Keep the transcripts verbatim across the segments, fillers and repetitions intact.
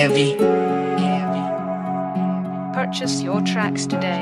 Heavy. Purchase your tracks today.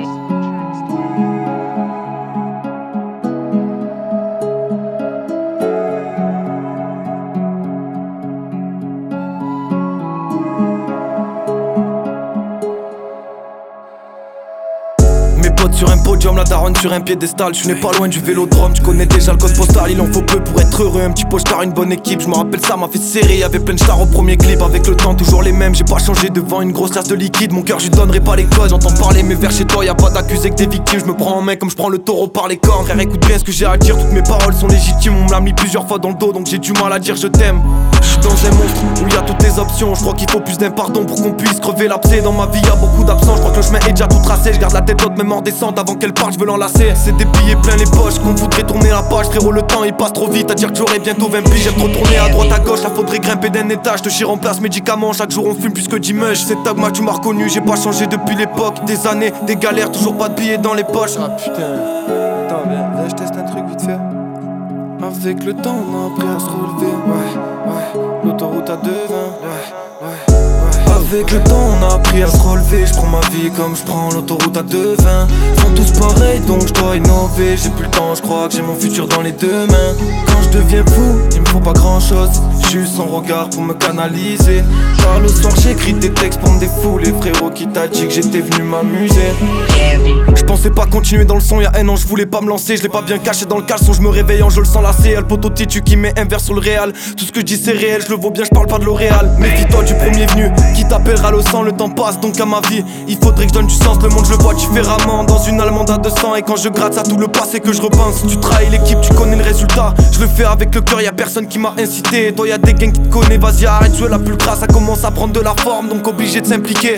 Mes potes sur un podium, la daronne sur un piédestal. Je n'ai pas loin du vélodrome, tu connais déjà le code postal. Il en faut peu pour être heureux, un petit pochard, une bonne équipe. Je me rappelle ça m'a fait serrer, y'avait plein de stars au premier clip. Avec le temps toujours les mêmes, j'ai pas changé devant une grosse tasse de liquide. Mon cœur je lui donnerai pas les codes, j'entends parler mes vers chez toi. Y'a pas d'accusé que des victimes, je me prends en main comme je prends le taureau par les cornes. Frère écoute bien ce que j'ai à dire, toutes mes paroles sont légitimes. On me l'a mis plusieurs fois dans le dos donc j'ai du mal à dire je t'aime. Je suis dans un monstre où y a toutes les options. Je crois qu'il faut plus d'un pardon pour qu'on puisse crever l'abcès. Dans ma vie y'a beaucoup d'absents, je crois que le chemin est déjà tout tracé. Je garde la tête haute même en descente avant qu'elle parte, je veux l'enlacer. C'est des billets plein les poches, qu'on voudrait tourner la page. Frérot le temps il passe trop vite, à dire que j'aurai bientôt vingt piges. J'aime trop tourner à droite à gauche, là faudrait grimper d'un étage. Te chire en place médicaments, chaque jour on fume plus que d'image. C'est Tagma tu m'as reconnu, j'ai pas changé depuis l'époque. Des années, des galères, toujours pas de billets dans les poches. Ah putain, attends viens, je teste un truc vite fait. Avec le temps on a appris à se relever. Ouais, ouais, l'autoroute à deux vingt. Ouais, ouais, ouais. Avec le temps on a appris à se relever. Je prends ma vie comme je prends l'autoroute à deux vingt. Font tous pareil donc je dois innover. J'ai plus le temps, je crois que j'ai mon futur dans les deux mains. Quand je deviens fou, il me faut pas grand chose. Juste son regard pour me canaliser. Tard le soir j'écris des textes pour me défouler. Frérot qui t'a dit que j'étais venu m'amuser. Je pensais pas continuer dans le son, y'a un an je voulais pas me lancer. Je l'ai pas bien caché dans le caleçon, je me réveille en je le sens lassé. Le poteau titu qui met un verre sur le réal. Tout ce que je dis c'est réel, je le vois bien, je parle pas de L'Oréal. Méfie-toi du premier venu qui t'appellera le sang. Le temps passe donc à ma vie, il faudrait que je donne du sens. Le monde je le vois différemment dans une allemande à deux cents. Et quand je gratte ça tout le passé que je repense. Si tu trahis l'équipe tu connais le résultat. Je le fais avec le cœur, y'a personne qui m'a incité. Toi y'a des gangs qui te connaissent, vas-y arrête de jouer la pulcra. Ça commence à prendre de la forme donc obligé de s'impliquer.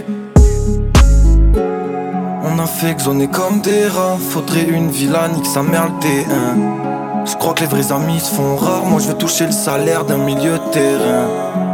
On a fait zoner comme des rats. Faudrait une villa, nique sa mère le T un. Je crois que les vrais amis se font rares. Moi je veux toucher le salaire d'un milieu de terrain.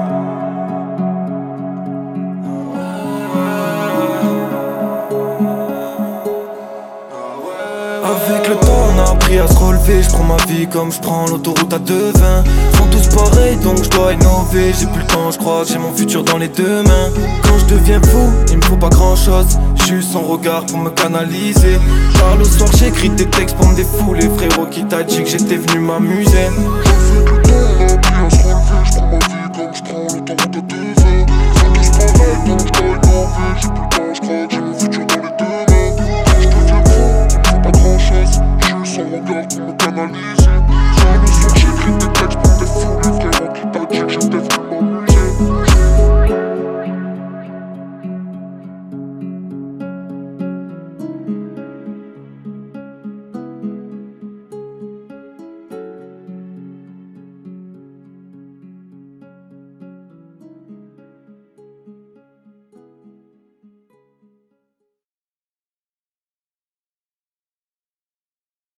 Avec le temps on a appris à se relever. Je prends ma vie comme je prends l'autoroute à deux vingt. Font tous pareil donc je dois innover. J'ai plus le temps, je crois que j'ai mon futur dans les deux mains. Quand je deviens fou, il me faut pas grand chose. Juste son regard pour me canaliser. Tard le soir j'écris des textes pour me défouler. Frérot qui t'a dit que j'étais venu m'amuser. Avec le temps on a appris à se relever. Je prends ma vie comme je prends l'autoroute à deux vingt. Font tous pareil donc je dois innover. J'ai plus le temps, je crois que j'ai mon futur dans les deux mains. Quand je deviens fou, il me faut pas grand chose. Juste son regard pour me canaliser.